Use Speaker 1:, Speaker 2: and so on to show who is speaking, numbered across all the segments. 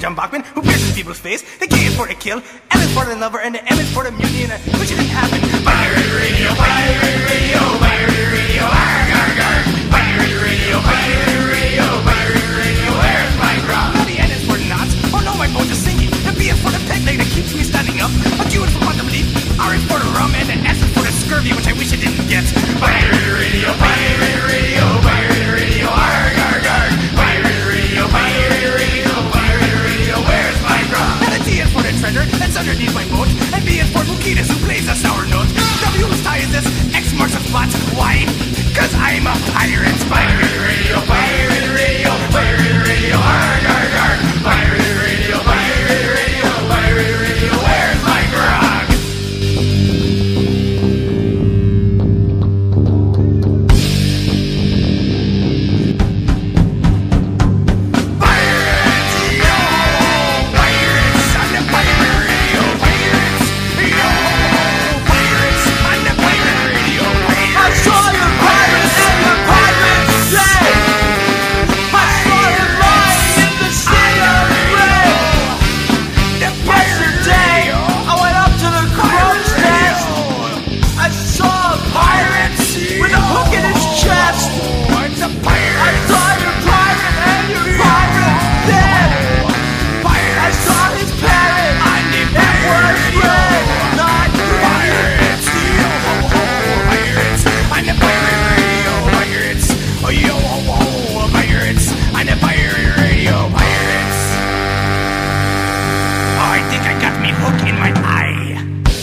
Speaker 1: John Bachman, who pierces people's face. The K is for the kill, L is for the lover, and the M is for the mutiny, and which didn't happen. Pirate radio, pirate radio, pirate radio, arg, arg, arg. Pirate radio, pirate radio, pirate radio, where's my grog? Now the N is for the knots, oh no, my boat is sinking. The B is for the peg leg that keeps me standing up. A Q is for quantum leap, R is for the rum, and the S is for the scurvy, which I wish I didn't get. Pirate radio, pirate radio, pirate radio, arg, arg, arg. Pirate radio, pirate radio, pirate radio, where's my grog? And the T is for the treasure that's underneath my boat, and B is for Bukitas, who plays a sour note. W whose tie is this, X marks the spot. Why? Cause I'm a pirate. Pirate radio, pirate radio, pirate radio, arg, arg, arg. Pirate radio, pirate radio, pirate radio, where's my grog? Pirates, yo! Pirates on the pirate radio, pirates, yo! Pirates on the pirate radio, pirates.
Speaker 2: I saw you pirates in the pirate day. I saw you lying in the sea of red. Yesterday, I went up to the crow's nest. I saw a pirate with a hook in his chest.
Speaker 1: It's a pirate.
Speaker 2: I saw your pirate and your pirate dead. I saw his parrot. It was red, not green.
Speaker 1: Pirates, yo ho ho, pirates, on the pirate radio, pirates, oh yo ho ho, pirates, on the pirate radio, pirates. Oh, I think I got me hook in my eye.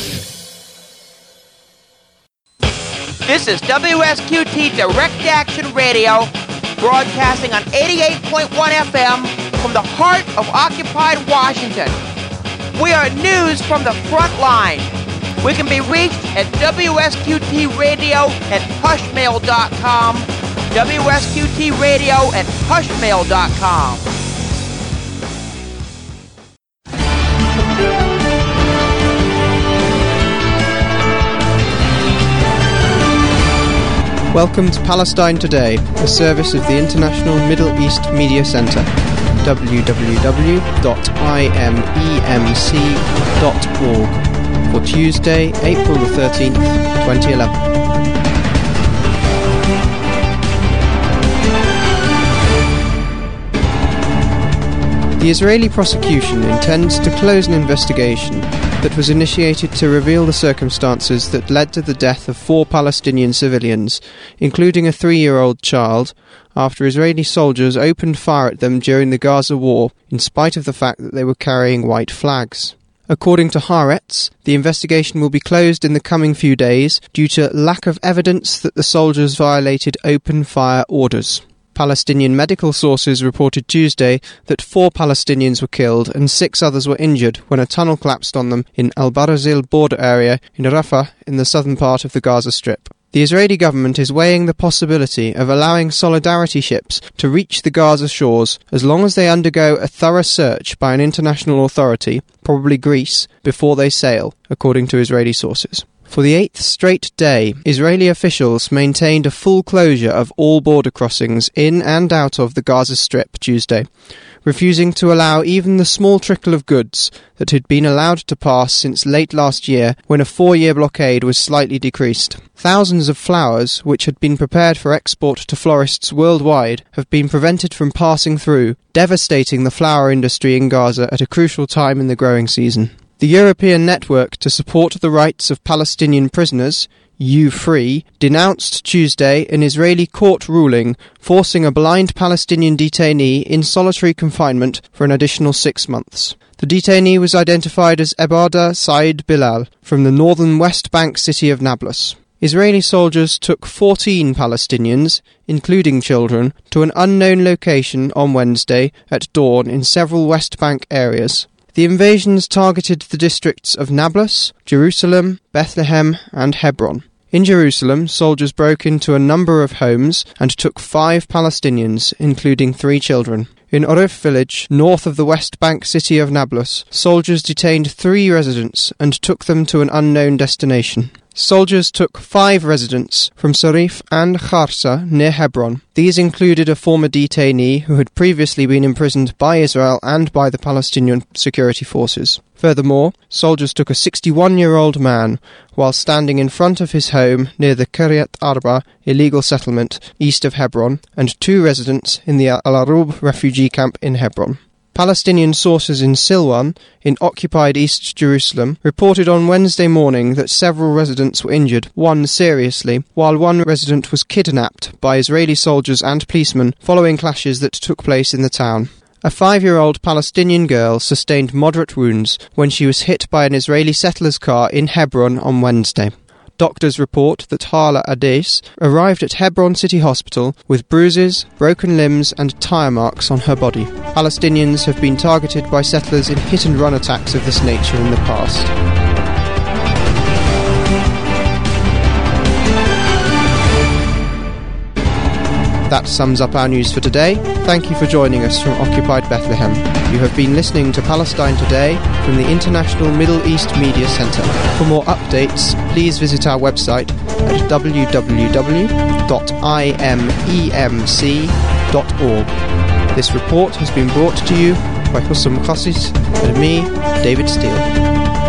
Speaker 3: This is WSQT Direct Action Radio, broadcasting on 88.1 FM from the heart of occupied Washington. We are news from the front line. We can be reached at WSQTradio@hushmail.com, WSQTradio@hushmail.com.
Speaker 4: Welcome to Palestine Today, a service of the International Middle East Media Centre, www.imemc.org, for Tuesday, April the 13th, 2011. The Israeli prosecution intends to close an investigation that was initiated to reveal the circumstances that led to the death of 4 Palestinian civilians, including a 3-year-old child, after Israeli soldiers opened fire at them during the Gaza war, in spite of the fact that they were carrying white flags. According to Haaretz, the investigation will be closed in the coming few days due to lack of evidence that the soldiers violated open fire orders. Palestinian medical sources reported Tuesday that 4 Palestinians were killed and 6 others were injured when a tunnel collapsed on them in Al-Barazil border area in Rafah in the southern part of the Gaza Strip. The Israeli government is weighing the possibility of allowing solidarity ships to reach the Gaza shores as long as they undergo a thorough search by an international authority, probably Greece, before they sail, according to Israeli sources. For the 8th straight day, Israeli officials maintained a full closure of all border crossings in and out of the Gaza Strip Tuesday, refusing to allow even the small trickle of goods that had been allowed to pass since late last year when a 4-year blockade was slightly decreased. Thousands of flowers, which had been prepared for export to florists worldwide, have been prevented from passing through, devastating the flower industry in Gaza at a crucial time in the growing season. The European Network to Support the Rights of Palestinian Prisoners, U-Free, denounced Tuesday an Israeli court ruling forcing a blind Palestinian detainee in solitary confinement for an additional 6 months. The detainee was identified as Ebada Said Bilal from the northern West Bank city of Nablus. Israeli soldiers took 14 Palestinians, including children, to an unknown location on Wednesday at dawn in several West Bank areas. The invasions targeted the districts of Nablus, Jerusalem, Bethlehem, and Hebron. In Jerusalem, soldiers broke into a number of homes and took 5 Palestinians, including 3 children. In Orif village, north of the West Bank city of Nablus, soldiers detained 3 residents and took them to an unknown destination. soldiers took 5 residents from Sarif and Kharsa near Hebron. These included a former detainee who had previously been imprisoned by Israel and by the Palestinian security forces. Furthermore, soldiers took a 61-year-old man while standing in front of his home near the Kiryat Arba illegal settlement east of Hebron, and 2 residents in the Al-Arub refugee camp in Hebron. Palestinian sources in Silwan, in occupied East Jerusalem, reported on Wednesday morning that several residents were injured, one seriously, while one resident was kidnapped by Israeli soldiers and policemen following clashes that took place in the town. A 5-year-old Palestinian girl sustained moderate wounds when she was hit by an Israeli settler's car in Hebron on Wednesday. Doctors report that Hala Ades arrived at Hebron City Hospital with bruises, broken limbs and tyre marks on her body. Palestinians have been targeted by settlers in hit-and-run attacks of this nature in the past. That sums up our news for today. Thank you for joining us from Occupied Bethlehem. You have been listening to Palestine Today from the International Middle East Media Centre. For more updates, please visit our website at www.imemc.org. This report has been brought to you by Hussam Khassis and me, David Steele.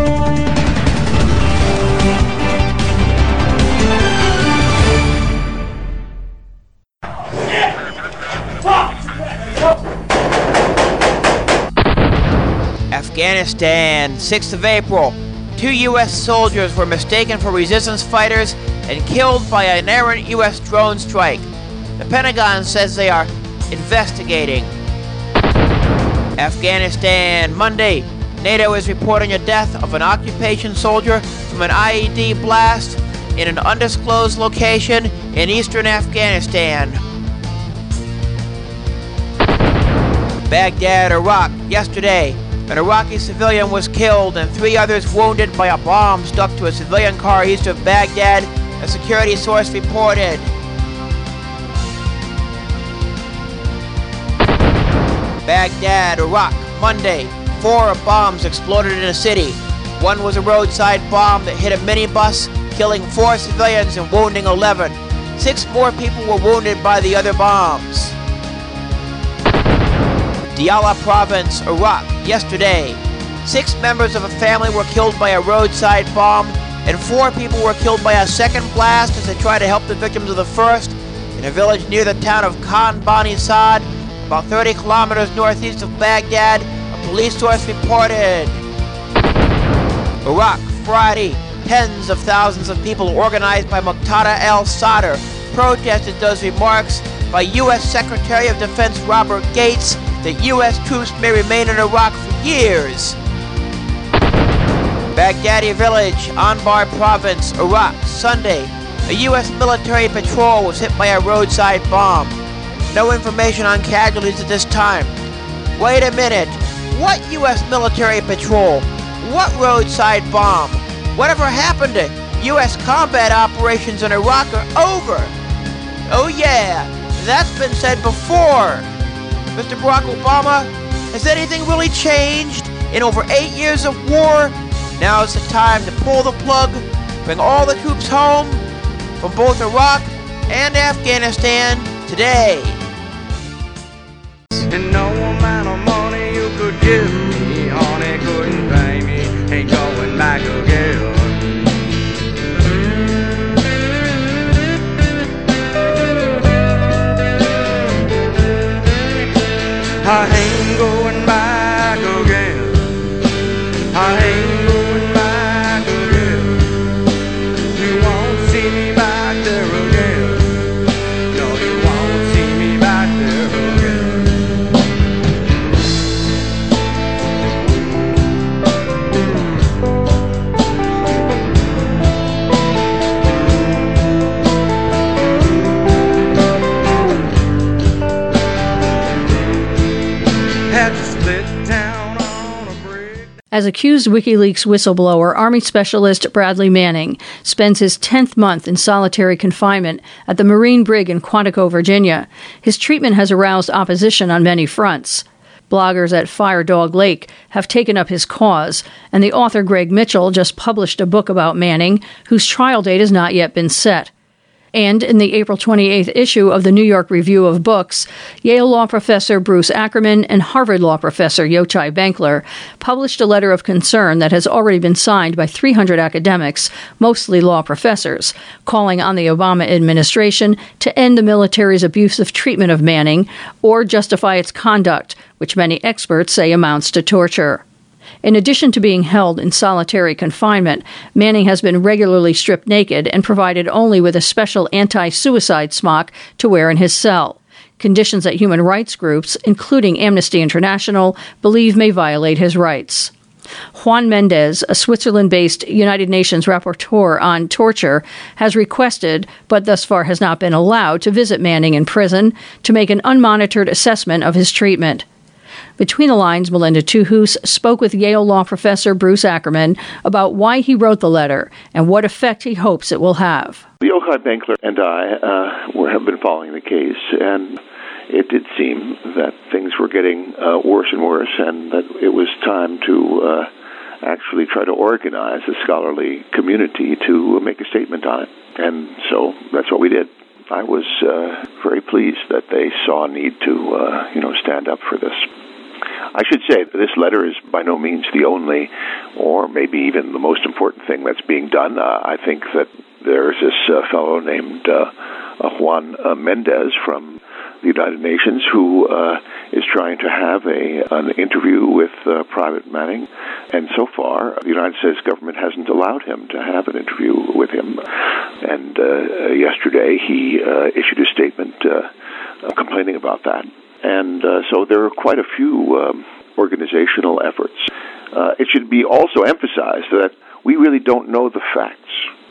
Speaker 3: Afghanistan, 6th of April. 2 U.S. soldiers were mistaken for resistance fighters and killed by an errant U.S. drone strike. The Pentagon says they are investigating. Afghanistan, Monday. NATO is reporting a death of an occupation soldier from an IED blast in an undisclosed location in eastern Afghanistan. Baghdad, Iraq, yesterday. An Iraqi civilian was killed and 3 others wounded by a bomb stuck to a civilian car east of Baghdad, a security source reported. Baghdad, Iraq, Monday. 4 bombs exploded in a city. 1 was a roadside bomb that hit a minibus, killing 4 civilians and wounding 11. 6 more people were wounded by the other bombs. Diyala Province, Iraq, yesterday. 6 members of a family were killed by a roadside bomb, and 4 people were killed by a second blast as they tried to help the victims of the first in a village near the town of Khan Bani Saad, about 30 kilometers northeast of Baghdad, a police source reported. Iraq, Friday. Tens of thousands of people organized by Muqtada al-Sadr protested those remarks by U.S. Secretary of Defense Robert Gates that U.S. troops may remain in Iraq for years. Baghdadi Village, Anbar Province, Iraq, Sunday. A U.S. military patrol was hit by a roadside bomb. No information on casualties at this time. Wait a minute. What U.S. military patrol? What roadside bomb? Whatever happened to U.S. combat operations in Iraq are over? Oh yeah, that's been said before. Mr. Barack Obama, has anything really changed in over 8 years of war? Now is the time to pull the plug, bring all the troops home from both Iraq and Afghanistan today.
Speaker 2: And no amount of money you could give me, honey, couldn't pay me, ain't going back again. I ain't going back again. I ain't going back again. You won't see me back there again. No, you won't see me back there again.
Speaker 5: As accused WikiLeaks whistleblower, Army Specialist Bradley Manning spends his 10th month in solitary confinement at the Marine Brig in Quantico, Virginia. His treatment has aroused opposition on many fronts. Bloggers at Fire Dog Lake have taken up his cause, and the author Greg Mitchell just published a book about Manning, whose trial date has not yet been set. And in the April 28th issue of the New York Review of Books, Yale law professor Bruce Ackerman and Harvard law professor Yochai Benkler published a letter of concern that has already been signed by 300 academics, mostly law professors, calling on the Obama administration to end the military's abusive treatment of Manning or justify its conduct, which many experts say amounts to torture. In addition to being held in solitary confinement, Manning has been regularly stripped naked and provided only with a special anti-suicide smock to wear in his cell, conditions that human rights groups, including Amnesty International, believe may violate his rights. Juan Mendez, a Switzerland-based United Nations rapporteur on torture, has requested, but thus far has not been allowed, to visit Manning in prison to make an unmonitored assessment of his treatment. Between the lines, Melinda Tuhus spoke with Yale law professor Bruce Ackerman about why he wrote the letter and what effect he hopes it will have.
Speaker 6: Yochai Benkler and I have been following the case, and it did seem that things were getting worse and worse, and that it was time to actually try to organize a scholarly community to make a statement on it. And so that's what we did. I was very pleased that they saw a need to, stand up for this. I should say that this letter is by no means the only, or maybe even the most important thing that's being done. I think that there's this fellow named Juan Mendez from the United Nations who is trying to have an interview with Private Manning, and so far the United States government hasn't allowed him to have an interview with him. And yesterday he issued a statement complaining about that. And so there are quite a few organizational efforts. It should be also emphasized that we really don't know the facts.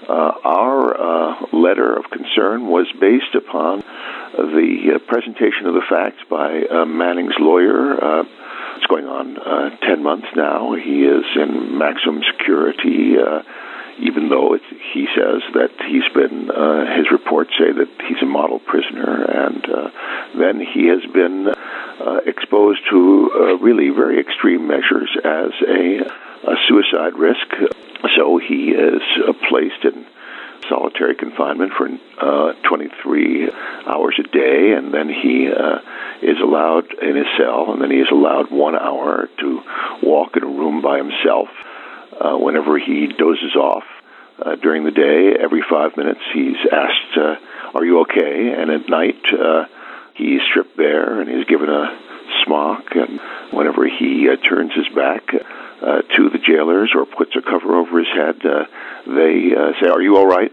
Speaker 6: Our letter of concern was based upon the presentation of the facts by Manning's lawyer. It's going on 10 months now. He is in maximum security, even though he says that he's been, his reports say that he's a model prisoner, and then he has been exposed to really very extreme measures as a suicide risk. So he is placed in solitary confinement for 23 hours a day, and then he is allowed in his cell, and then he is allowed 1 hour to walk in a room by himself. Whenever he dozes off during the day, every 5 minutes he's asked, are you okay? And at night he's stripped bare and he's given a smock, and whenever he turns his back to the jailers or puts a cover over his head, they say, are you all right?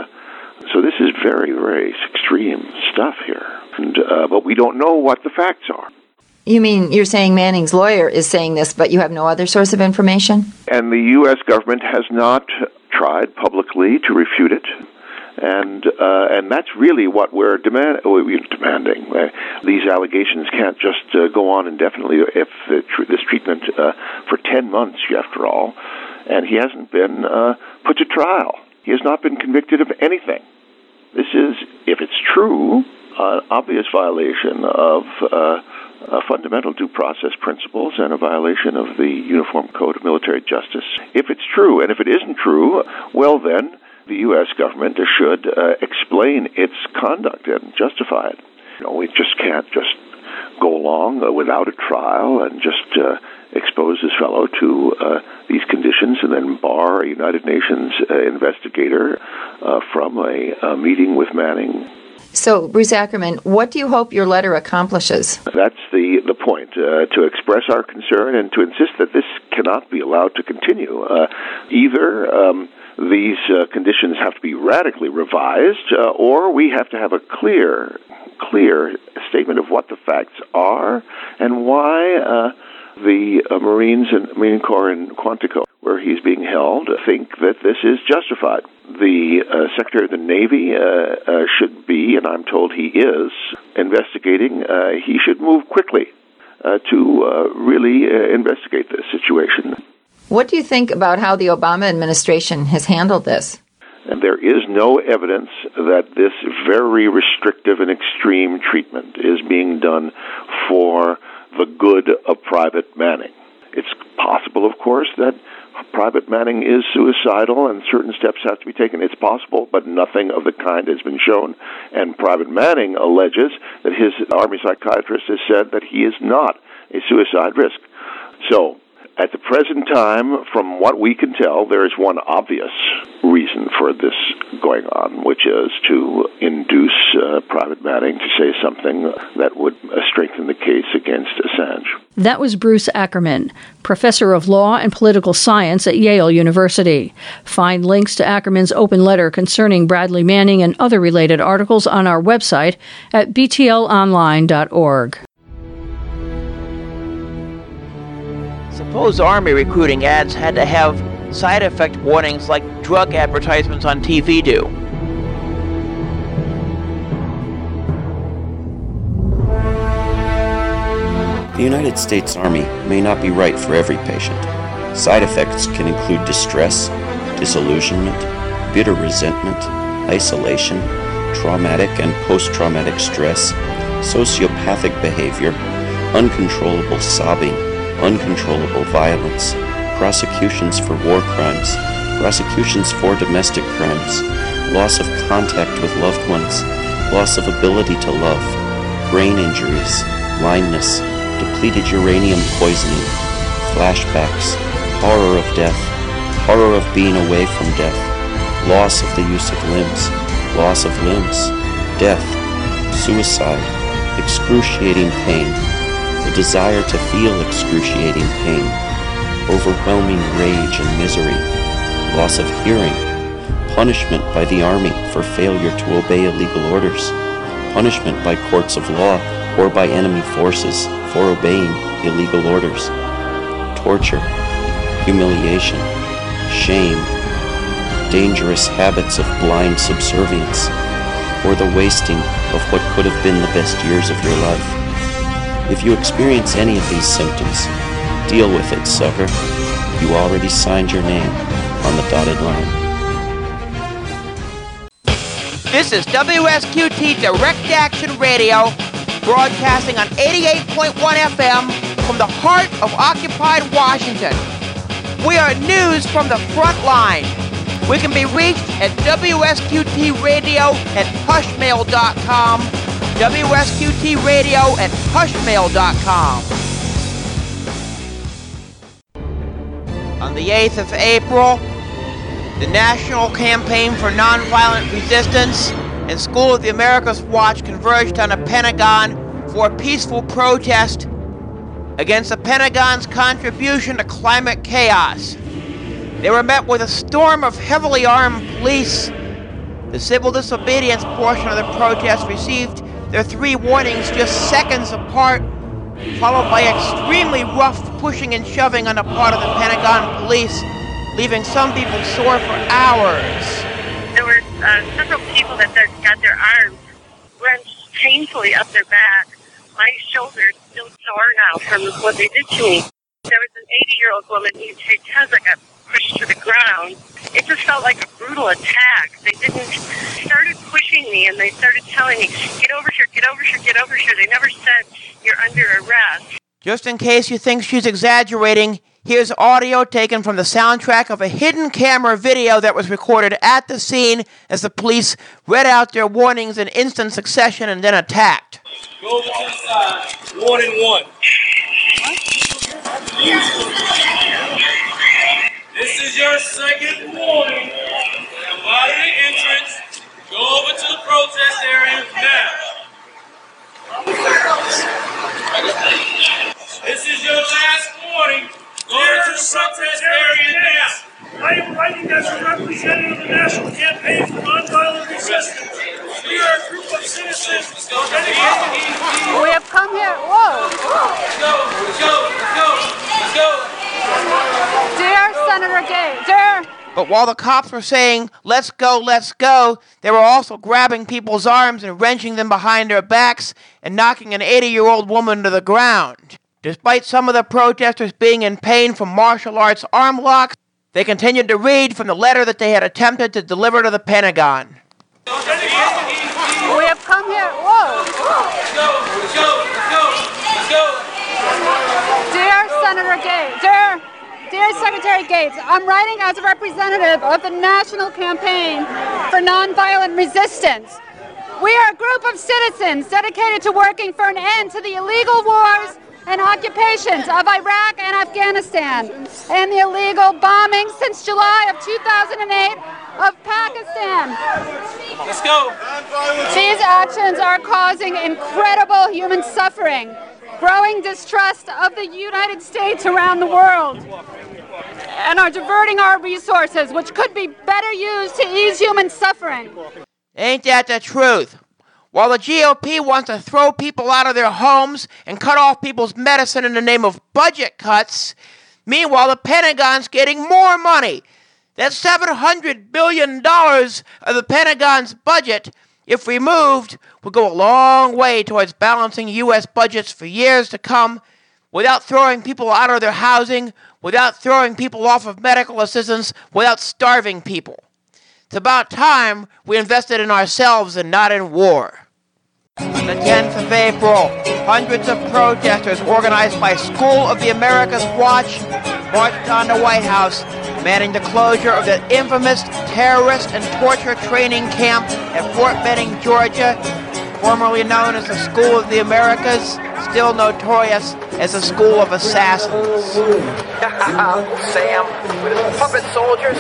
Speaker 6: So this is very, very extreme stuff here, and but we don't know what the facts are.
Speaker 7: You mean you're saying Manning's lawyer is saying this, but you have no other source of information? And
Speaker 6: the U.S. government has not tried publicly to refute it, and that's really what we're demanding. These allegations can't just go on indefinitely. If this treatment for 10 months, after all, and he hasn't been put to trial. He has not been convicted of anything. This is, if it's true, an obvious violation of fundamental due process principles and a violation of the Uniform Code of Military Justice. If it's true, and if it isn't true, well then, the U.S. government should explain its conduct and justify it. We just can't just go along without a trial and just expose this fellow to these conditions and then bar a United Nations investigator from a meeting with Manning.
Speaker 7: So, Bruce Ackerman, what do you hope your letter accomplishes?
Speaker 6: That's the point, to express our concern and to insist that this cannot be allowed to continue. Either these conditions have to be radically revised, or we have to have a clear statement of what the facts are and why the Marines and Marine Corps in Quantico, where he's being held, think that this is justified. The Secretary of the Navy should be, and I'm told he is, investigating. He should move quickly to really investigate this situation.
Speaker 7: What do you think about how the Obama administration has handled this?
Speaker 6: And there is no evidence that this very restrictive and extreme treatment is being done for the good of Private Manning. It's possible, of course, that Private Manning is suicidal and certain steps have to be taken. It's possible, but nothing of the kind has been shown. And Private Manning alleges that his Army psychiatrist has said that he is not a suicide risk. So, at the present time, from what we can tell, there is one obvious reason for this going on, which is to induce Private Manning to say something that would strengthen the case against Assange.
Speaker 5: That was Bruce Ackerman, professor of law and political science at Yale University. Find links to Ackerman's open letter concerning Bradley Manning and other related articles on our website at btlonline.org.
Speaker 3: Suppose Army recruiting ads had to have side effect warnings like drug advertisements on TV do.
Speaker 8: The United States Army may not be right for every patient. Side effects can include distress, disillusionment, bitter resentment, isolation, traumatic and post-traumatic stress, sociopathic behavior, uncontrollable sobbing, uncontrollable violence, prosecutions for war crimes, prosecutions for domestic crimes, loss of contact with loved ones, loss of ability to love, brain injuries, blindness, depleted uranium poisoning, flashbacks, horror of death, horror of being away from death, loss of the use of limbs, death, suicide, excruciating pain, the desire to feel excruciating pain, overwhelming rage and misery, loss of hearing, punishment by the Army for failure to obey illegal orders, punishment by courts of law or by enemy forces for obeying illegal orders, torture, humiliation, shame, dangerous habits of blind subservience, or the wasting of what could have been the best years of your life. If you experience any of these symptoms, deal with it, sucker. You already signed your name on the dotted line.
Speaker 3: This is WSQT Direct Action Radio, broadcasting on 88.1 FM from the heart of occupied Washington. We are news from the front line. We can be reached at WSQTradio@pushmail.com, WSQTradio@pushmail.com. On the 8th of April, the National Campaign for Nonviolent Resistance and School of the Americas Watch converged on the Pentagon for a peaceful protest against the Pentagon's contribution to climate chaos. They were met with a storm of heavily armed police. The civil disobedience portion of the protest received their 3 warnings just seconds apart, followed by extremely rough pushing and shoving on the part of the Pentagon police, leaving some people sore for hours.
Speaker 9: There were several people that got their arms wrenched painfully up their back. My shoulder's still sore now from what they did to me. There was an 80-year-old woman named Teza got pushed to the ground. It just felt like a brutal attack. They started pushing me and they started telling me, get over here, get over here, get over here. They never said, you're under arrest.
Speaker 3: Just in case you think she's exaggerating, here's audio taken from the soundtrack of a hidden camera video that was recorded at the scene as the police read out their warnings in instant succession and then attacked.
Speaker 10: Go over to the side. Warning 1. This is your second warning. Come out of the entrance. Go over to the protest area now. This is your last warning. Go over to the protest area now.
Speaker 11: I am writing as a representative of the National Campaign for Nonviolent Resistance. We are a group of citizens.
Speaker 9: We have come here. Whoa.
Speaker 10: Let's go.
Speaker 9: Dear Senator Gay, dear.
Speaker 3: But while the cops were saying, let's go, they were also grabbing people's arms and wrenching them behind their backs and knocking an 80-year-old woman to the ground. Despite some of the protesters being in pain from martial arts arm locks, they continued to read from the letter that they had attempted to deliver to the Pentagon.
Speaker 9: We have come here. Whoa.
Speaker 10: Let's go.
Speaker 12: Senator Gates. Dear Secretary Gates, I'm writing as a representative of the National Campaign for Nonviolent Resistance. We are a group of citizens dedicated to working for an end to the illegal wars and occupations of Iraq and Afghanistan and the illegal bombing since July of 2008 of Pakistan.
Speaker 10: Let's go.
Speaker 12: These actions are causing incredible human suffering, growing distrust of the United States around the world, and are diverting our resources, which could be better used to ease human suffering.
Speaker 3: Ain't that the truth? While the GOP wants to throw people out of their homes and cut off people's medicine in the name of budget cuts, meanwhile the Pentagon's getting more money. That $700 billion of the Pentagon's budget, if removed, will go a long way towards balancing U.S. budgets for years to come without throwing people out of their housing, without throwing people off of medical assistance, without starving people. It's about time we invested in ourselves and not in war. On the 10th of April, hundreds of protesters organized by School of the Americas Watch marched on the White House, demanding the closure of the infamous terrorist and torture training camp at Fort Benning, Georgia, formerly known as the School of the Americas, still notorious as the School of Assassins.
Speaker 2: Sam, with his puppet soldiers.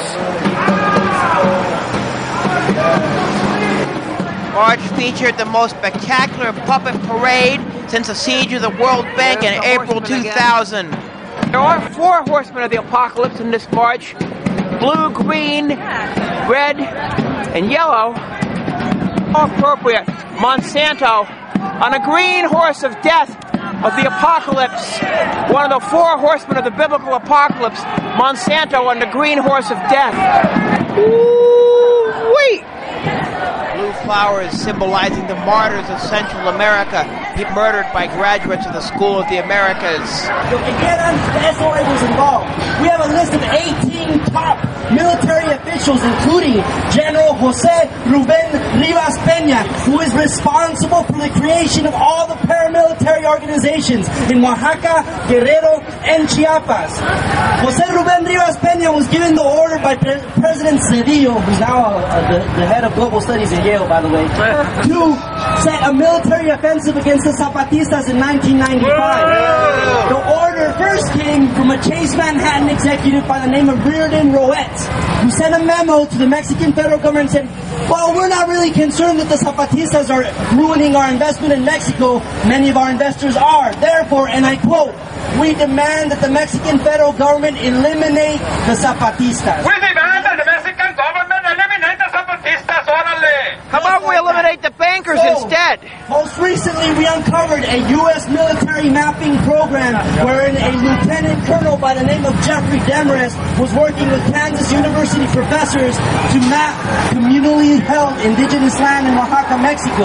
Speaker 3: March featured the most spectacular puppet parade since the siege of the World Bank in April 2000. There are 4 horsemen of the apocalypse in this march: blue, green, red, and yellow. How appropriate. Monsanto on a green horse of death of the apocalypse. One of the 4 horsemen of the biblical apocalypse. Monsanto on the green horse of death. Ooh-wee! Blue flowers symbolizing the martyrs of Central America, murdered by graduates of the School of the Americas.
Speaker 13: Again, the SOA was involved. We have a list of 18 top military officials, including General Jose Ruben Rivas Peña, who is responsible for the creation of all the paramilitary organizations in Oaxaca, Guerrero, and Chiapas. Jose Ruben Rivas Peña was given the order by President Cedillo, who's now the head of global studies at Yale, by the way, to set a military offensive against the Zapatistas in 1995. The order first came from a Chase Manhattan executive by the name of Reardon Roet, who sent a memo to the Mexican federal government and said, well, we're not really concerned that the Zapatistas are ruining our investment in Mexico. Many of our investors are. Therefore, and I quote, we demand that the Mexican federal government eliminate the Zapatistas.
Speaker 2: We demand that the Mexican government eliminate the Zapatistas, orale.
Speaker 3: How about we eliminate the bankers instead?
Speaker 13: Most recently, we uncovered a U.S. military mapping program wherein a lieutenant colonel by the name of Jeffrey Demarest was working with Kansas University professors to map communally held indigenous land in Oaxaca, Mexico.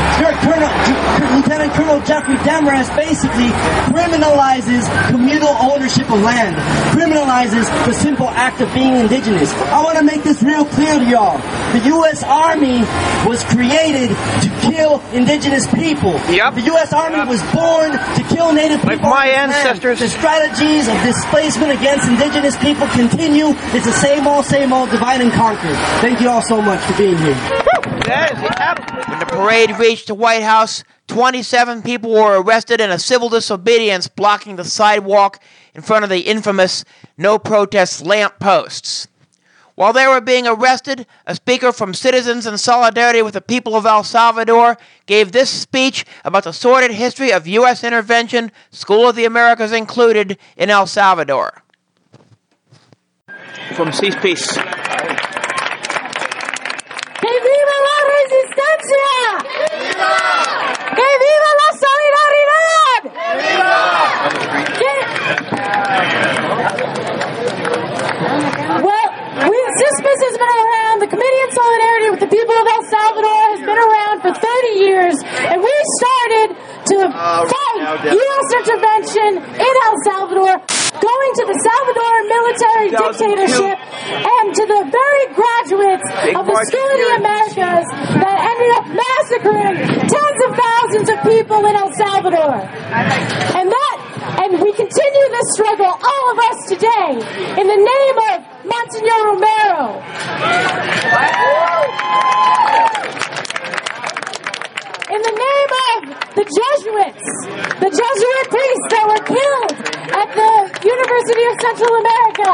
Speaker 13: Lieutenant Colonel Jeffrey Demarest basically criminalizes communal ownership of land, criminalizes the simple act of being indigenous. I want to make this real clear to y'all. The U.S. Army was created to kill indigenous people.
Speaker 3: Yep.
Speaker 13: The U.S. Army was born to kill Native people.
Speaker 3: Like my ancestors.
Speaker 13: The strategies of displacement against indigenous people continue. It's the same old, divide and conquer. Thank you all so much for being here.
Speaker 3: When the parade reached the White House, 27 people were arrested in a civil disobedience blocking the sidewalk in front of the infamous no protest lamp posts. While they were being arrested, a speaker from Citizens in Solidarity with the People of El Salvador gave this speech about the sordid history of U.S. intervention, School of the Americas included, in El Salvador. From Peace.
Speaker 14: ¡Que viva la resistencia! ¡Viva! ¡Que viva la solidaridad! ¡Viva! Well, CISPAS has been around. The Committee in Solidarity with the People of El Salvador has been around for 30 years, and we started to fight U.S. intervention in El Salvador, going to the Salvadoran military dictatorship and to the very graduates of the School of the Americas that ended up massacring tens of thousands of people in El Salvador. And we continue this struggle, all of us today, in the name of Monsignor Romero. In the name of the Jesuit priests that were killed at the University of Central America.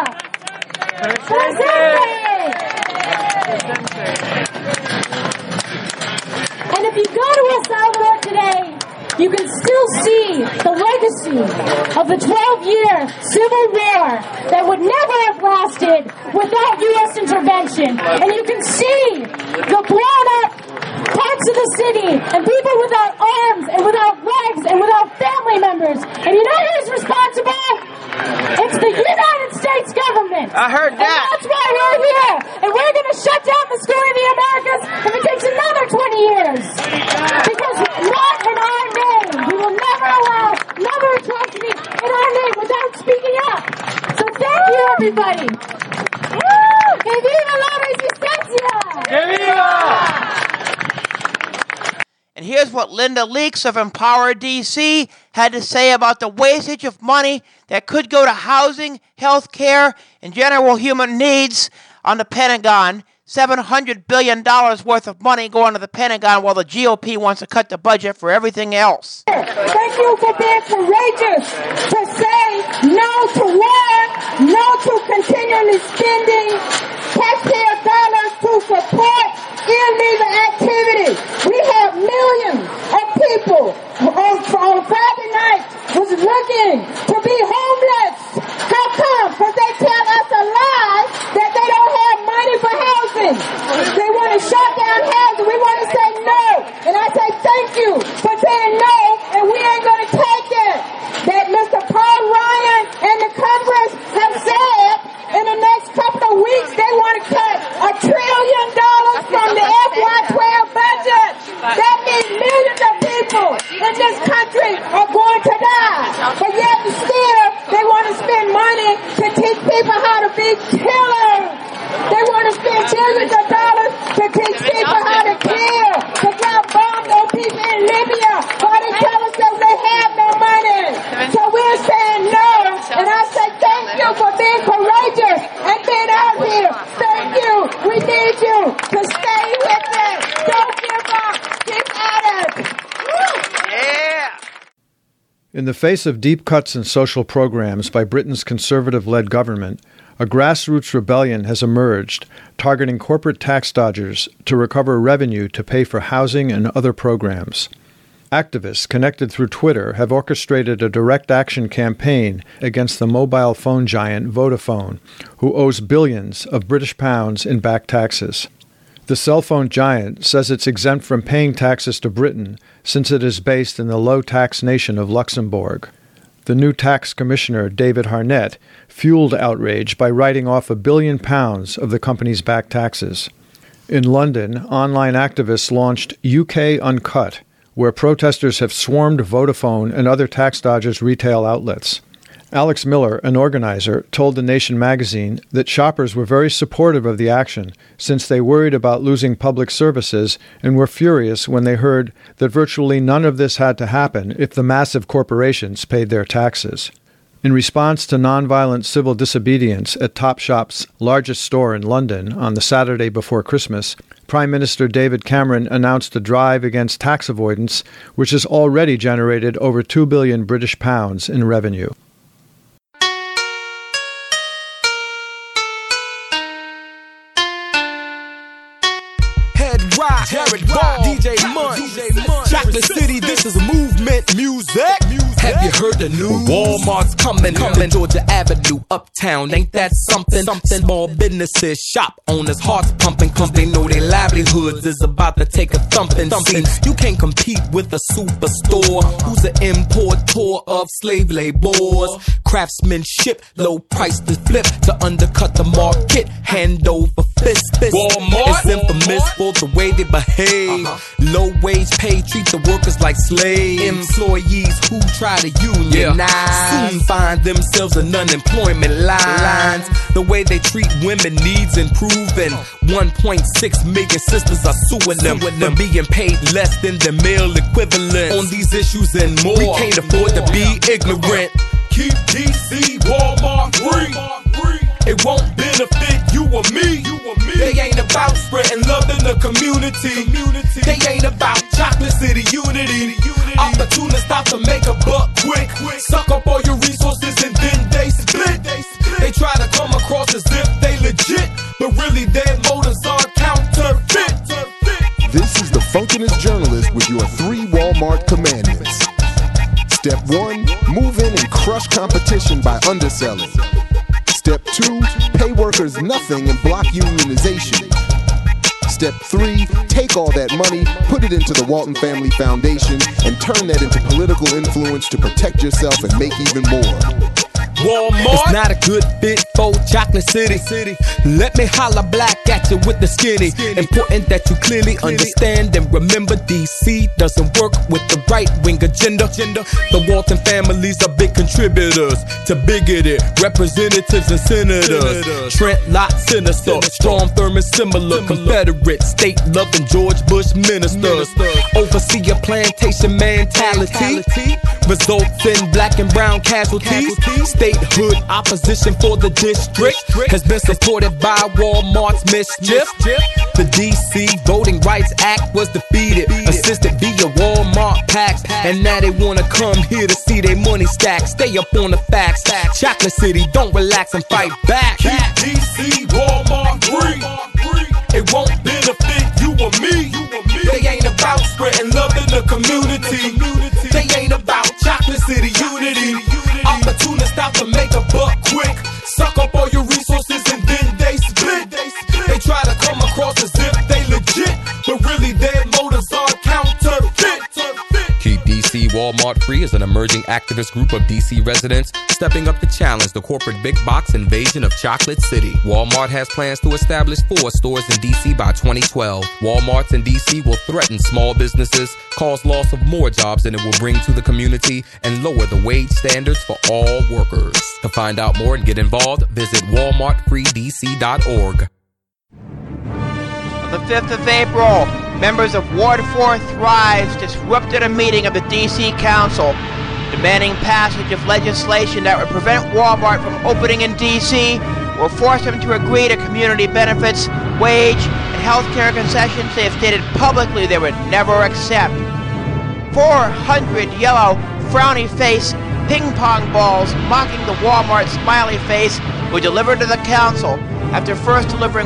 Speaker 14: And if you go to El Salvador today, you can still see the legacy of the 12-year civil war that would never have lasted without U.S. intervention. And you can see the blown-up parts of the city and people without arms and without legs and without family members. And you know who's responsible? It's the United States government.
Speaker 3: I heard that.
Speaker 14: And that's why we're here. And we're going to shut down the story of the Americas if it takes another 20 years. Because not in our name. We will never allow another atrocity in our name without speaking up. So thank you, everybody. Woo! Que viva la resistencia!
Speaker 3: Que viva! And here's what Linda Leakes of Empower DC had to say about the wastage of money that could go to housing, health care, and general human needs on the Pentagon. $700 billion worth of money going to the Pentagon while the GOP wants to cut the budget for everything else.
Speaker 14: Thank you for being courageous to say no to war, no to continually spending taxpayer dollars to support illegal activity. We have millions of people on Friday night was looking to be homeless. How come? Because they tell us a lie that they don't have money for housing. They want to shut down housing. We want to say no. And I say thank you for saying no, and we ain't going to take it. That Mr. Paul Ryan and the Congress have said in the next couple of weeks they want to cut $1 trillion from the FY12 budget. That means millions of people in this country are going to die. But yet and still, they want to spend money to teach people how to be killers. They want to spend billions of dollars to teach people how to kill, to drop bombs on people in Libya, while they tell us that they have no money. So we're saying no, and I say thank you for being courageous and being out here. Thank you. We need you to stay with us. Don't give up. Keep at it.
Speaker 3: Yeah.
Speaker 15: In the face of deep cuts in social programs by Britain's Conservative-led government, a grassroots rebellion has emerged, targeting corporate tax dodgers to recover revenue to pay for housing and other programs. Activists connected through Twitter have orchestrated a direct action campaign against the mobile phone giant Vodafone, who owes billions of British pounds in back taxes. The cell phone giant says it's exempt from paying taxes to Britain since it is based in the low-tax nation of Luxembourg. The new tax commissioner, David Harnett, fueled outrage by writing off £1 billion of the company's back taxes. In London, online activists launched UK Uncut, where protesters have swarmed Vodafone and other tax dodgers' retail outlets. Alex Miller, an organizer, told The Nation magazine that shoppers were very supportive of the action since they worried about losing public services and were furious when they heard that virtually none of this had to happen if the massive corporations paid their taxes. In response to nonviolent civil disobedience at Topshop's largest store in London on the Saturday before Christmas, Prime Minister David Cameron announced a drive against tax avoidance, which has already generated over £2 billion British pounds in revenue.
Speaker 16: Jared Ball, DJ Munch, Chocolate City, this is movement music. Have you heard the news? Walmart's coming, Georgia Avenue, uptown. Ain't that something? Small businesses, shop owners, hearts pumping, cause they know their livelihoods is about to take a thumping. You can't compete with a superstore who's an importer of slave labors. Craftsmanship, low price to flip to undercut the market, hand over fist. Walmart is infamous for the way they behave. Low wage pay, treat the workers like slaves. Employees who try to unionize soon find themselves in unemployment lines. The way they treat women needs improving. 1.6 million sisters are suing them for being paid less than the male equivalent. On these issues and more, we can't afford to be ignorant. keep DC Walmart free. It won't benefit you or me. They ain't about spreading love in the community. They ain't about Chocolate City unity. Opportunists stop to make a buck quick. Suck up all your resources and then they split. They try to come across as if they legit, but really their motives are counterfeit.
Speaker 17: This is the Funkinest Journalist with your 3 Walmart commandments. Step 1, move in and crush competition by underselling. Step 2, pay workers nothing and block unionization. Step 3, take all that money, put it into the Walton Family Foundation, and turn that into political influence to protect yourself and make even more.
Speaker 16: Walmart, it's not a good fit for Chocolate City. Let me holla black at you with the skinny. Important that you clearly understand and remember DC doesn't work with the right-wing agenda. The Walton families are big contributors to bigoted representatives and senators. Trent Lott, sinister. Strom Thurmond, similar. Confederate, state-loving George Bush ministers. Oversee a plantation mentality results in black and brown casualties. Statehood opposition for the district has been supported by Walmart's mischief. The DC Voting Rights Act was defeated, assisted via Walmart PACs, and now they wanna come here to see their money stack. Stay up on the facts. Chocolate City, don't relax and fight back. Keep DC Walmart free. It won't benefit you or me. They ain't about spreading love in the community. They ain't about Chocolate City unity. Opportunists stop to make a buck quick. Suck up all your resources and then they split. They try to come across as if they legit, but really their motives are counterfeit.
Speaker 18: Keep DC Walmart Free is an emerging activist group of DC residents stepping up to challenge the corporate big box invasion of Chocolate City. Walmart has plans to establish 4 stores in DC by 2012. Walmarts in DC will threaten small businesses, cause loss of more jobs than it will bring to the community, and lower the wage standards for all workers. To find out more and get involved, visit walmartfreedc.org.
Speaker 3: On the 5th of April, members of Ward 4 Thrives disrupted a meeting of the D.C. Council, demanding passage of legislation that would prevent Walmart from opening in D.C. or force them to agree to community benefits, wage, and health care concessions they have stated publicly they would never accept. 400 yellow, frowny face ping pong balls mocking the Walmart smiley face were delivered to the council after first delivering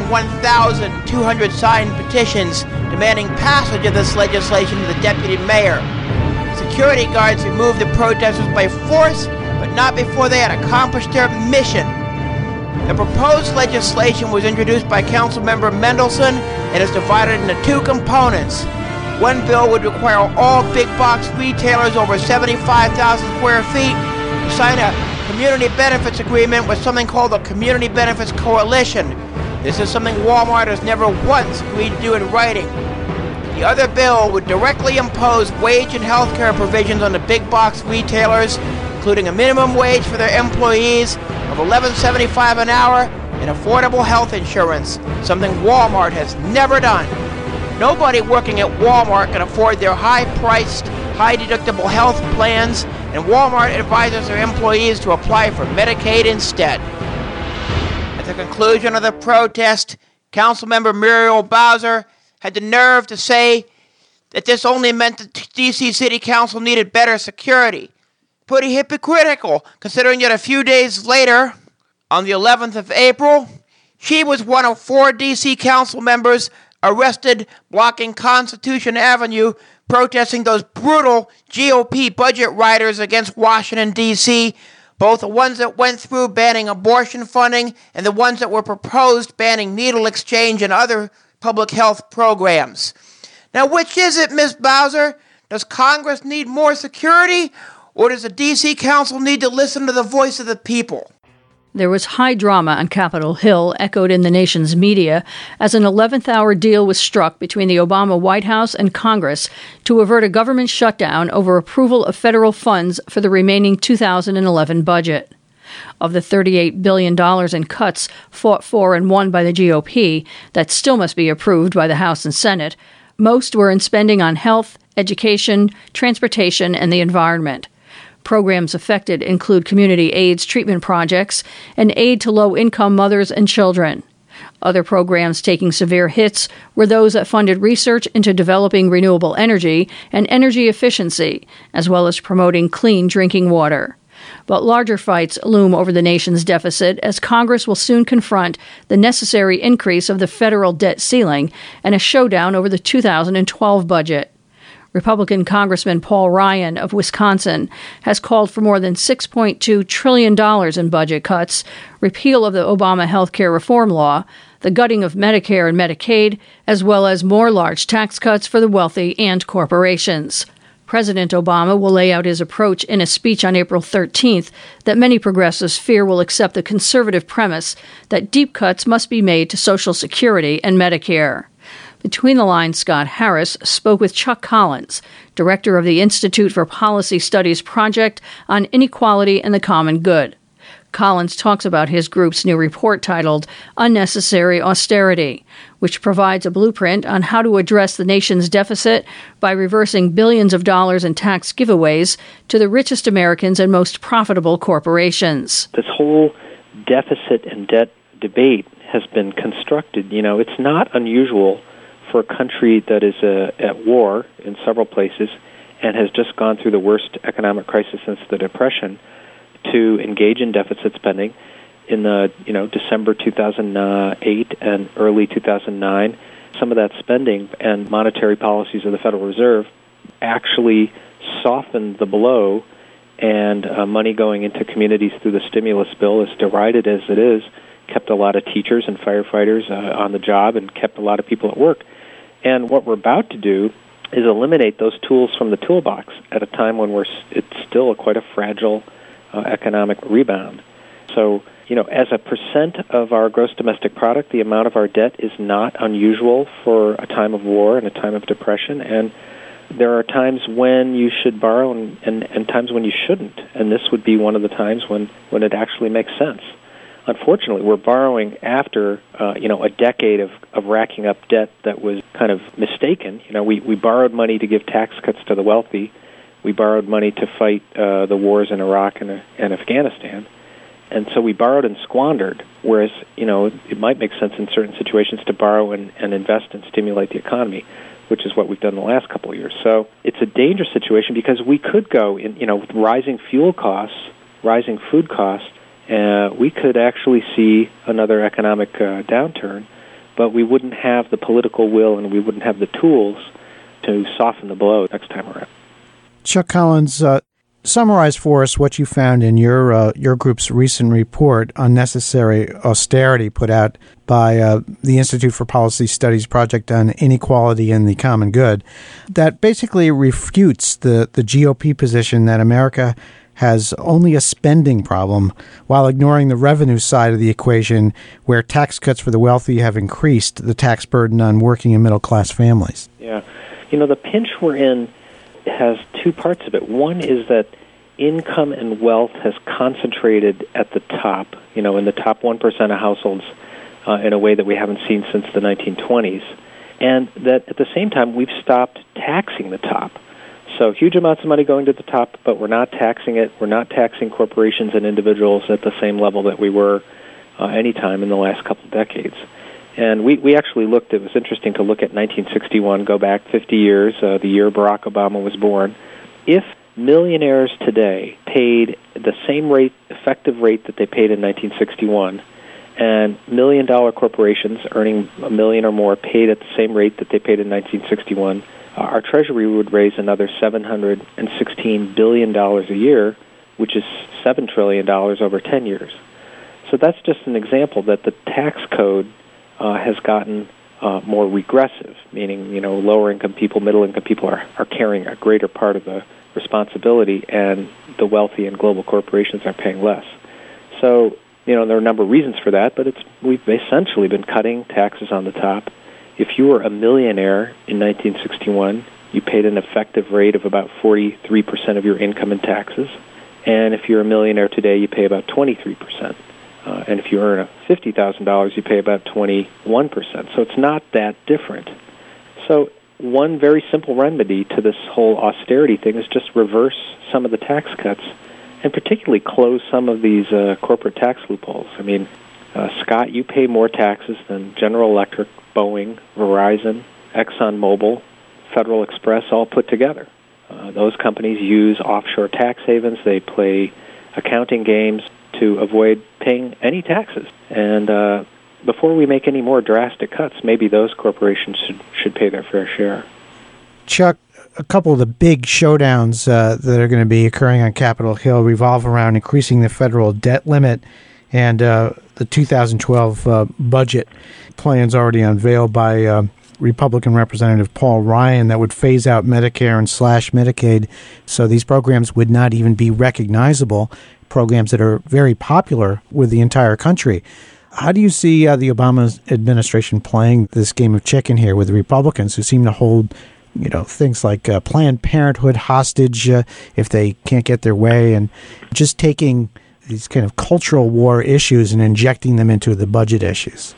Speaker 3: 1,200 signed petitions demanding passage of this legislation to the deputy mayor. Security guards removed the protesters by force, but not before they had accomplished their mission. The proposed legislation was introduced by Councilmember Mendelson and is divided into 2 components. One bill would require all big box retailers over 75,000 square feet to sign a community benefits agreement with something called the Community Benefits Coalition. This is something Walmart has never once agreed to do in writing. The other bill would directly impose wage and health care provisions on the big box retailers, including a minimum wage for their employees of $11.75 an hour and affordable health insurance, something Walmart has never done. Nobody working at Walmart can afford their high-priced, high-deductible health plans, and Walmart advises their employees to apply for Medicaid instead. At the conclusion of the protest, Councilmember Muriel Bowser had the nerve to say that this only meant the D.C. City Council needed better security. Pretty hypocritical, considering that a few days later, on the 11th of April, she was one of 4 D.C. Council members arrested blocking Constitution Avenue, protesting those brutal GOP budget riders against Washington, D.C., both the ones that went through banning abortion funding and the ones that were proposed banning needle exchange and other public health programs. Now, which is it, Ms. Bowser? Does Congress need more security, or does the D.C. Council need to listen to the voice of the people?
Speaker 5: There was high drama on Capitol Hill, echoed in the nation's media, as an 11th-hour deal was struck between the Obama White House and Congress to avert a government shutdown over approval of federal funds for the remaining 2011 budget. Of the $38 billion in cuts fought for and won by the GOP that still must be approved by the House and Senate, most were in spending on health, education, transportation, and the environment. Programs affected include community AIDS treatment projects and aid to low-income mothers and children. Other programs taking severe hits were those that funded research into developing renewable energy and energy efficiency, as well as promoting clean drinking water. But larger fights loom over the nation's deficit as Congress will soon confront the necessary increase of the federal debt ceiling and a showdown over the 2012 budget. Republican Congressman Paul Ryan of Wisconsin has called for more than $6.2 trillion in budget cuts, repeal of the Obama health care reform law, the gutting of Medicare and Medicaid, as well as more large tax cuts for the wealthy and corporations. President Obama will lay out his approach in a speech on April 13th that many progressives fear will accept the conservative premise that deep cuts must be made to Social Security and Medicare. Between the Lines, Scott Harris spoke with Chuck Collins, director of the Institute for Policy Studies Project on Inequality and the Common Good. Collins talks about his group's new report titled Unnecessary Austerity, which provides a blueprint on how to address the nation's deficit by reversing billions of dollars in tax giveaways to the richest Americans and most profitable corporations.
Speaker 19: This whole deficit and debt debate has been constructed. You know, it's not unusual for a country that is at war in several places and has just gone through the worst economic crisis since the Depression to engage in deficit spending. In the December 2008 and early 2009, some of that spending and monetary policies of the Federal Reserve actually softened the blow, and money going into communities through the stimulus bill, as derided as it is, kept a lot of teachers and firefighters on the job and kept a lot of people at work. And what we're about to do is eliminate those tools from the toolbox at a time when it's still quite a fragile economic rebound. So, as a percent of our gross domestic product, the amount of our debt is not unusual for a time of war and a time of depression. And there are times when you should borrow and times when you shouldn't. And this would be one of the times when it actually makes sense. Unfortunately, we're borrowing after a decade of racking up debt that was kind of mistaken. We borrowed money to give tax cuts to the wealthy. We borrowed money to fight the wars in Iraq and Afghanistan. And so we borrowed and squandered, whereas, it might make sense in certain situations to borrow and invest and stimulate the economy, which is what we've done the last couple of years. So it's a dangerous situation because we could go in, with rising fuel costs, rising food costs, we could actually see another economic downturn, but we wouldn't have the political will and we wouldn't have the tools to soften the blow next time around.
Speaker 20: Chuck Collins, summarize for us what you found in your group's recent report, Unnecessary Austerity, put out by the Institute for Policy Studies Project on Inequality and the Common Good, that basically refutes the GOP position that America has only a spending problem while ignoring the revenue side of the equation, where tax cuts for the wealthy have increased the tax burden on working and middle-class families.
Speaker 19: Yeah. The pinch we're in has two parts of it. One is that income and wealth has concentrated at the top, in the top 1% of households in a way that we haven't seen since the 1920s. And that at the same time, we've stopped taxing the top. So huge amounts of money going to the top, but we're not taxing it. We're not taxing corporations and individuals at the same level that we were any time in the last couple of decades. And we actually looked, it was interesting to look at 1961, go back 50 years, the year Barack Obama was born. If millionaires today paid the same rate, effective rate that they paid in 1961, and million-dollar corporations earning $1 million or more paid at the same rate that they paid in 1961, our Treasury would raise another $716 billion a year, which is $7 trillion over 10 years. So that's just an example that the tax code has gotten more regressive, meaning, lower-income people, middle-income people are carrying a greater part of the responsibility, and the wealthy and global corporations are paying less. So, there are a number of reasons for that, but we've essentially been cutting taxes on the top. If you were a millionaire in 1961, you paid an effective rate of about 43% of your income in taxes. And if you're a millionaire today, you pay about 23%. And if you earn $50,000, you pay about 21%. So it's not that different. So one very simple remedy to this whole austerity thing is just reverse some of the tax cuts, and particularly close some of these corporate tax loopholes. I mean, Scott, you pay more taxes than General Electric, Boeing, Verizon, ExxonMobil, Federal Express all put together. Those companies use offshore tax havens. They play accounting games to avoid paying any taxes. And before we make any more drastic cuts, maybe those corporations should pay their fair share.
Speaker 20: Chuck, a couple of the big showdowns that are going to be occurring on Capitol Hill revolve around increasing the federal debt limit and the 2012 budget plans already unveiled by Republican Representative Paul Ryan that would phase out Medicare and slash Medicaid, so these programs would not even be recognizable, programs that are very popular with the entire country. How do you see the Obama administration playing this game of chicken here with the Republicans, who seem to hold things like Planned Parenthood hostage if they can't get their way, and just taking these kind of cultural war issues and injecting them into the budget issues?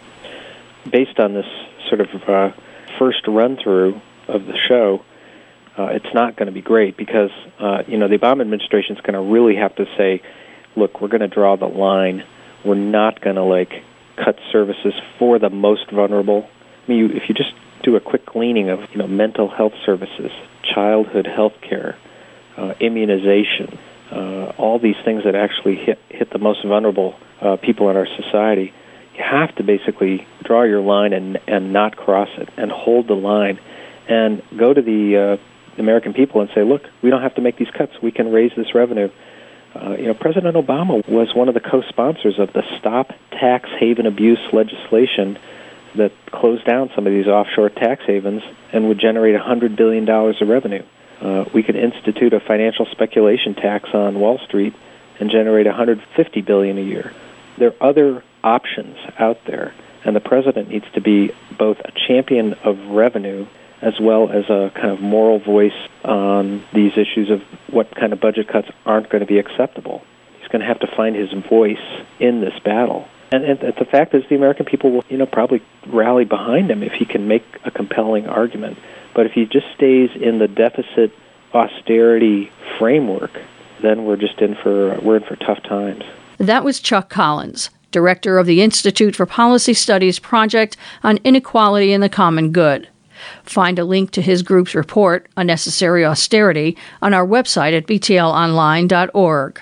Speaker 19: Based on this sort of first run-through of the show, it's not going to be great because, the Obama administration is going to really have to say, look, we're going to draw the line. We're not going to, cut services for the most vulnerable. I mean, if you just do a quick cleaning of, mental health services, childhood health care, immunization, all these things that actually hit the most vulnerable people in our society, you have to basically draw your line and not cross it and hold the line and go to the American people and say, look, we don't have to make these cuts. We can raise this revenue. President Obama was one of the co-sponsors of the Stop Tax Haven Abuse legislation that closed down some of these offshore tax havens and would generate $100 billion of revenue. We could institute a financial speculation tax on Wall Street and generate $150 billion a year. There are other options out there, and the president needs to be both a champion of revenue as well as a kind of moral voice on these issues of what kind of budget cuts aren't going to be acceptable. He's going to have to find his voice in this battle. And the fact is the American people will, probably rally behind him if he can make a compelling argument. But if he just stays in the deficit austerity framework, then we're in for tough times.
Speaker 5: That was Chuck Collins, director of the Institute for Policy Studies Project on Inequality and the Common Good. Find a link to his group's report, Unnecessary Austerity, on our website at btlonline.org.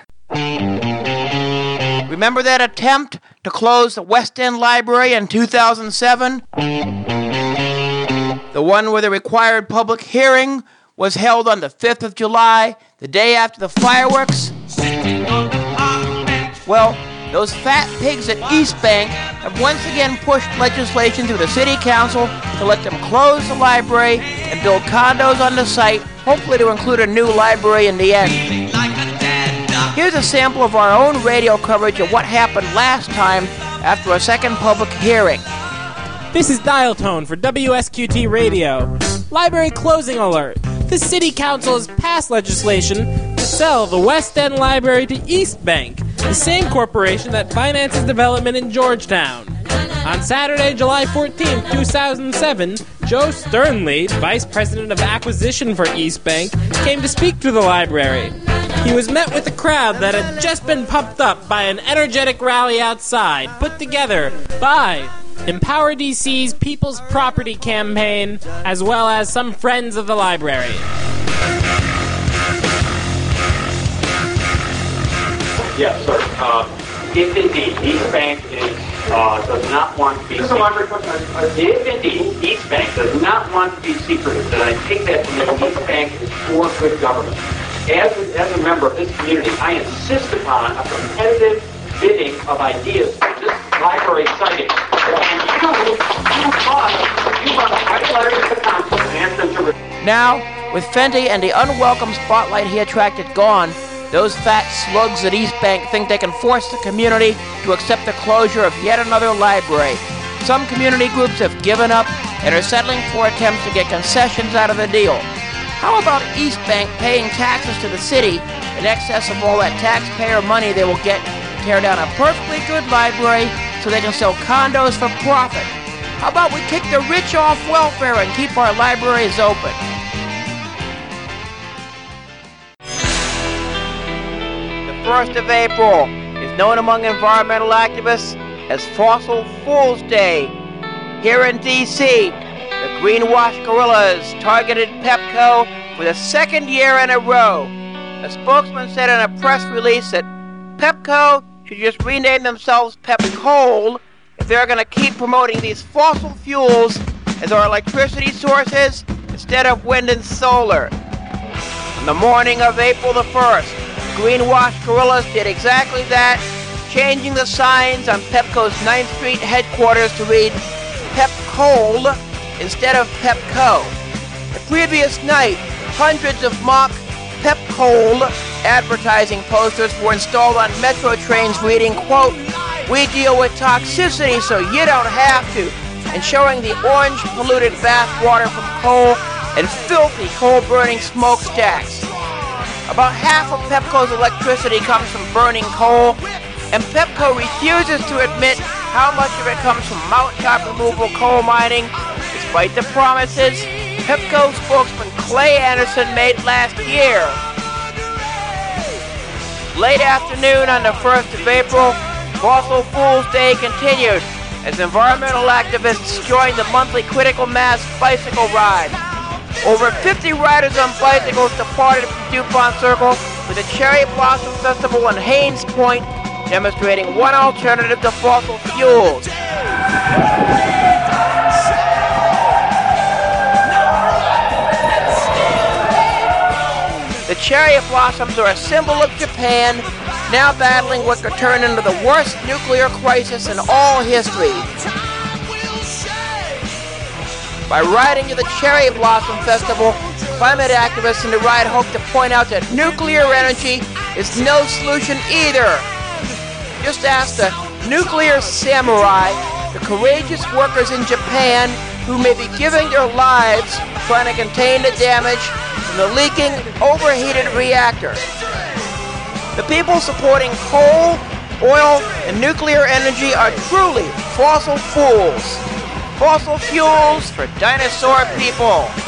Speaker 3: Remember that attempt to close the West End Library in 2007? The one where the required public hearing was held on the 5th of July, the day after the fireworks? Well, those fat pigs at East Bank have once again pushed legislation through the city council to let them close the library and build condos on the site, hopefully to include a new library in the end. Here's a sample of our own radio coverage of what happened last time after a second public hearing.
Speaker 21: This is Dial Tone for WSQT Radio. Library closing alert. The city council has passed legislation to sell the West End Library to East Bank, the same corporation that finances development in Georgetown. On Saturday, July 14, 2007, Joe Sternley, Vice President of Acquisition for East Bank, came to speak to the library. He was met with a crowd that had just been pumped up by an energetic rally outside, put together by Empower DC's People's Property Campaign, as well as some friends of the library.
Speaker 22: Yes, sir. If indeed East Bank does not want to be if indeed East Bank does not want to be secretive, then I take that to mean East Bank is for good government. As a member of this community, I insist upon a competitive bidding of ideas for this library siting. And you must write letters to the council and ask them to...
Speaker 3: Now, with Fenty and the unwelcome spotlight he attracted gone, those fat slugs at East Bank think they can force the community to accept the closure of yet another library. Some community groups have given up and are settling for attempts to get concessions out of the deal. How about East Bank paying taxes to the city in excess of all that taxpayer money they will get to tear down a perfectly good library so they can sell condos for profit? How about we kick the rich off welfare and keep our libraries open? The 1st of April is known among environmental activists as Fossil Fools Day. Here in D.C., the greenwash gorillas targeted Pepco for the 2nd year in a row. A spokesman said in a press release that Pepco should just rename themselves Pepcoal if they're going to keep promoting these fossil fuels as our electricity sources instead of wind and solar. On the morning of April the 1st, the greenwash gorillas did exactly that, changing the signs on Pepco's 9th Street headquarters to read Pepcoal instead of Pepco. The previous night, hundreds of mock Pepcoal advertising posters were installed on metro trains reading, quote, "We deal with toxicity so you don't have to," and showing the orange polluted bathwater from coal and filthy coal-burning smokestacks. About half of Pepco's electricity comes from burning coal, and Pepco refuses to admit how much of it comes from mountaintop removal coal mining, despite the promises Pepco spokesman Clay Anderson made last year. Late afternoon on the 1st of April, Fossil Fools Day continued as environmental activists joined the monthly critical mass bicycle ride. Over 50 riders on bicycles departed from DuPont Circle with the Cherry Blossom Festival in Haynes Point, demonstrating one alternative to fossil fuels. The cherry blossoms are a symbol of Japan, now battling what could turn into the worst nuclear crisis in all history. By riding to the Cherry Blossom Festival, climate activists in the ride hope to point out that nuclear energy is no solution either. Just ask the nuclear samurai, the courageous workers in Japan who may be giving their lives trying to contain the damage from the leaking, overheated reactor. The people supporting coal, oil, and nuclear energy are truly fossil fools. Fossil fuels for dinosaur people.